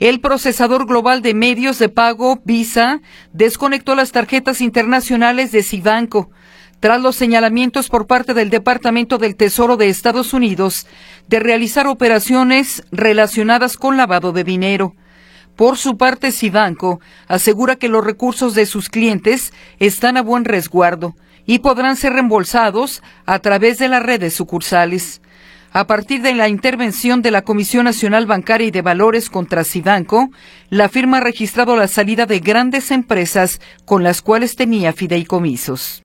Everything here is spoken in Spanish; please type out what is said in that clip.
El procesador global de medios de pago, Visa, desconectó las tarjetas internacionales de Cibanco, tras los señalamientos por parte del Departamento del Tesoro de Estados Unidos de realizar operaciones relacionadas con lavado de dinero. Por su parte, Cibanco asegura que los recursos de sus clientes están a buen resguardo y podrán ser reembolsados a través de las redes sucursales. A partir de la intervención de la Comisión Nacional Bancaria y de Valores contra Cibanco, la firma ha registrado la salida de grandes empresas con las cuales tenía fideicomisos.